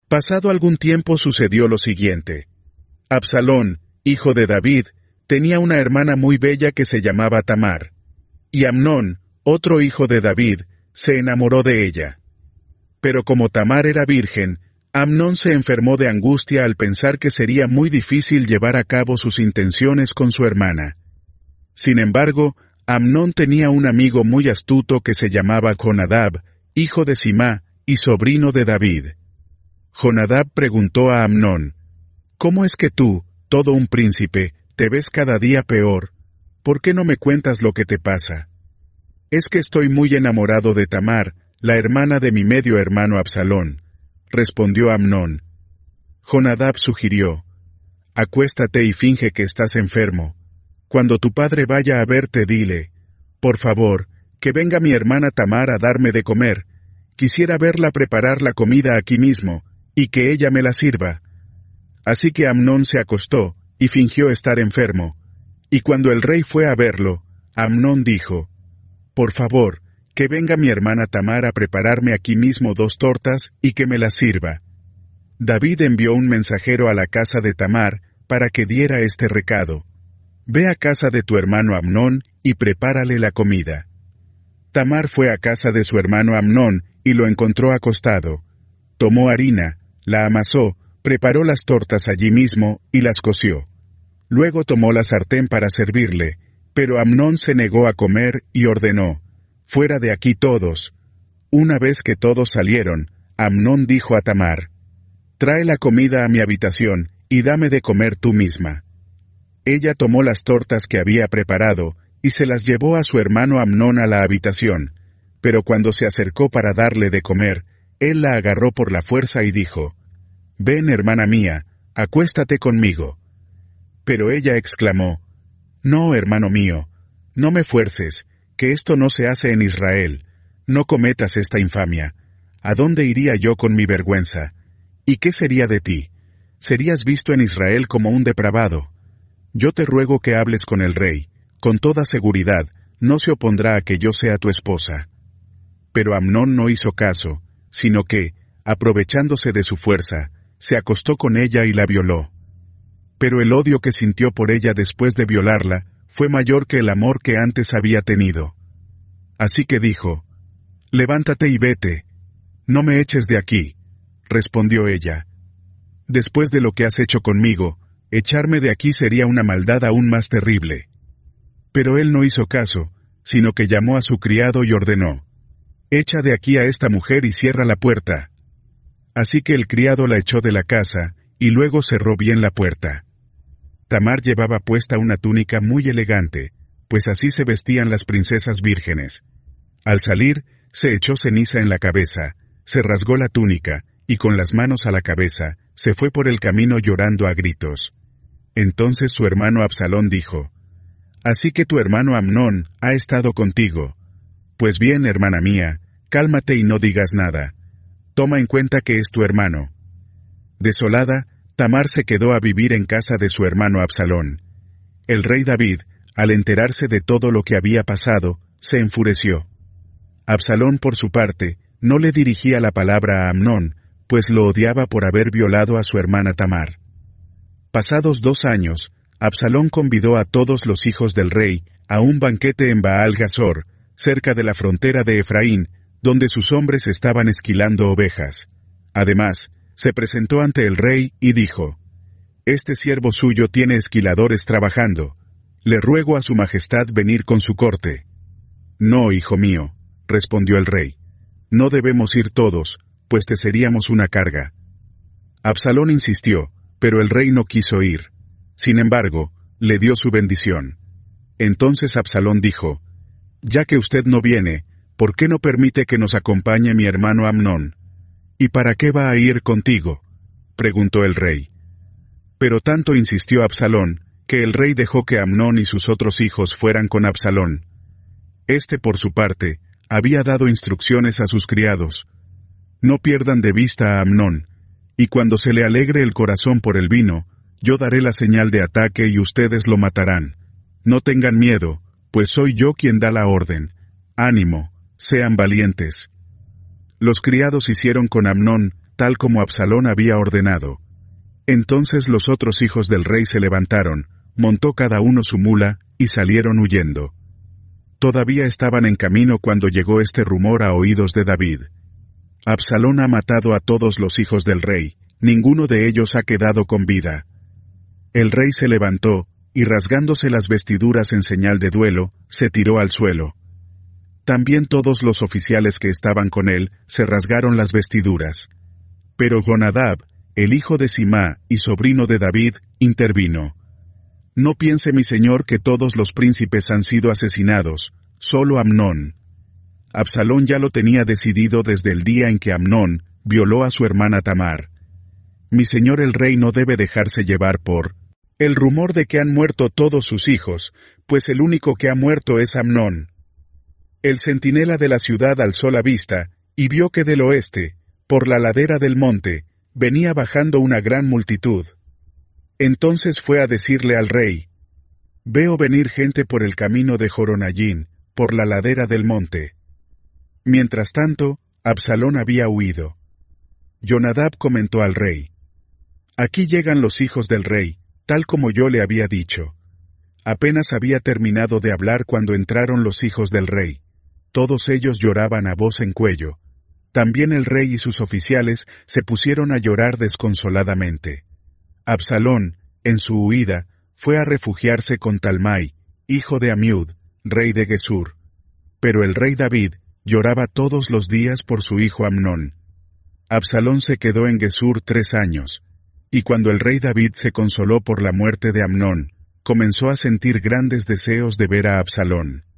Pasado algún tiempo sucedió lo siguiente. Absalón, hijo de David, tenía una hermana muy bella que se llamaba Tamar. Y Amnón, otro hijo de David, se enamoró de ella. Pero como Tamar era virgen, Amnón se enfermó de angustia al pensar que sería muy difícil llevar a cabo sus intenciones con su hermana. Sin embargo, Amnón tenía un amigo muy astuto que se llamaba Jonadab, hijo de Simá y sobrino de David. Jonadab preguntó a Amnón: «¿Cómo es que tú, todo un príncipe, te ves cada día peor? ¿Por qué no me cuentas lo que te pasa?» «Es que estoy muy enamorado de Tamar, la hermana de mi medio hermano Absalón», respondió Amnón. Jonadab sugirió: «Acuéstate y finge que estás enfermo. Cuando tu padre vaya a verte, dile: por favor, que venga mi hermana Tamar a darme de comer. Quisiera verla preparar la comida aquí mismo, y que ella me la sirva». Así que Amnón se acostó, y fingió estar enfermo. Y cuando el rey fue a verlo, Amnón dijo: «Por favor, que venga mi hermana Tamar a prepararme aquí mismo 2 tortas y que me las sirva». David envió un mensajero a la casa de Tamar para que diera este recado: «Ve a casa de tu hermano Amnón y prepárale la comida». Tamar fue a casa de su hermano Amnón y lo encontró acostado. Tomó harina, la amasó, preparó las tortas allí mismo y las coció. Luego tomó la sartén para servirle, pero Amnón se negó a comer y ordenó: «Fuera de aquí todos». Una vez que todos salieron, Amnón dijo a Tamar: «Trae la comida a mi habitación y dame de comer tú misma». Ella tomó las tortas que había preparado y se las llevó a su hermano Amnón a la habitación, pero cuando se acercó para darle de comer, él la agarró por la fuerza y dijo: «Ven, hermana mía, acuéstate conmigo». Pero ella exclamó: «No, hermano mío, no me fuerces, que esto no se hace en Israel. No cometas esta infamia. ¿A dónde iría yo con mi vergüenza? ¿Y qué sería de ti? Serías visto en Israel como un depravado. Yo te ruego que hables con el rey. Con toda seguridad, no se opondrá a que yo sea tu esposa». Pero Amnón no hizo caso, sino que, aprovechándose de su fuerza, se acostó con ella y la violó. Pero el odio que sintió por ella después de violarla fue mayor que el amor que antes había tenido. Así que dijo: «Levántate y vete». «No me eches de aquí», respondió ella. «Después de lo que has hecho conmigo, echarme de aquí sería una maldad aún más terrible». Pero él no hizo caso, sino que llamó a su criado y ordenó: «Echa de aquí a esta mujer y cierra la puerta». Así que el criado la echó de la casa, y luego cerró bien la puerta. Tamar llevaba puesta una túnica muy elegante, pues así se vestían las princesas vírgenes. Al salir, se echó ceniza en la cabeza, se rasgó la túnica, y con las manos a la cabeza, se fue por el camino llorando a gritos. Entonces su hermano Absalón dijo: «Así que tu hermano Amnón ha estado contigo. Pues bien, hermana mía, cálmate y no digas nada. Toma en cuenta que es tu hermano». Desolada, Tamar se quedó a vivir en casa de su hermano Absalón. El rey David, al enterarse de todo lo que había pasado, se enfureció. Absalón, por su parte, no le dirigía la palabra a Amnón, pues lo odiaba por haber violado a su hermana Tamar. Pasados 2 años, Absalón convidó a todos los hijos del rey a un banquete en Baal Gazor, cerca de la frontera de Efraín, donde sus hombres estaban esquilando ovejas. Además, se presentó ante el rey y dijo: «Este siervo suyo tiene esquiladores trabajando. Le ruego a su majestad venir con su corte». «No, hijo mío», respondió el rey. «No debemos ir todos, pues te seríamos una carga». Absalón insistió, pero el rey no quiso ir. Sin embargo, le dio su bendición. Entonces Absalón dijo: «Ya que usted no viene, ¿por qué no permite que nos acompañe mi hermano Amnón?» «¿Y para qué va a ir contigo?», preguntó el rey. Pero tanto insistió Absalón, que el rey dejó que Amnón y sus otros hijos fueran con Absalón. Este, por su parte, había dado instrucciones a sus criados: «No pierdan de vista a Amnón, y cuando se le alegre el corazón por el vino, yo daré la señal de ataque y ustedes lo matarán. No tengan miedo, pues soy yo quien da la orden. Ánimo, sean valientes». Los criados hicieron con Amnón tal como Absalón había ordenado. Entonces los otros hijos del rey se levantaron, montó cada uno su mula, y salieron huyendo. Todavía estaban en camino cuando llegó este rumor a oídos de David. Absalón ha matado a todos los hijos del rey, ninguno de ellos ha quedado con vida. El rey se levantó, y rasgándose las vestiduras en señal de duelo, se tiró al suelo. También todos los oficiales que estaban con él se rasgaron las vestiduras. Pero Jonadab, el hijo de Simá y sobrino de David, intervino. No piense mi señor que todos los príncipes han sido asesinados, solo Amnón. Absalón ya lo tenía decidido desde el día en que Amnón violó a su hermana Tamar. Mi señor el rey no debe dejarse llevar por el rumor de que han muerto todos sus hijos, pues el único que ha muerto es Amnón. El centinela de la ciudad alzó la vista, y vio que del oeste, por la ladera del monte, venía bajando una gran multitud. Entonces fue a decirle al rey: Veo venir gente por el camino de Joronayín, por la ladera del monte. Mientras tanto, Absalón había huido. Jonadab comentó al rey: Aquí llegan los hijos del rey, tal como yo le había dicho. Apenas había terminado de hablar cuando entraron los hijos del rey. Todos ellos lloraban a voz en cuello. También el rey y sus oficiales se pusieron a llorar desconsoladamente. Absalón, en su huida, fue a refugiarse con Talmai, hijo de Amiud, rey de Gesur. Pero el rey David lloraba todos los días por su hijo Amnón. Absalón se quedó en Gesur 3 años, y cuando el rey David se consoló por la muerte de Amnón, comenzó a sentir grandes deseos de ver a Absalón.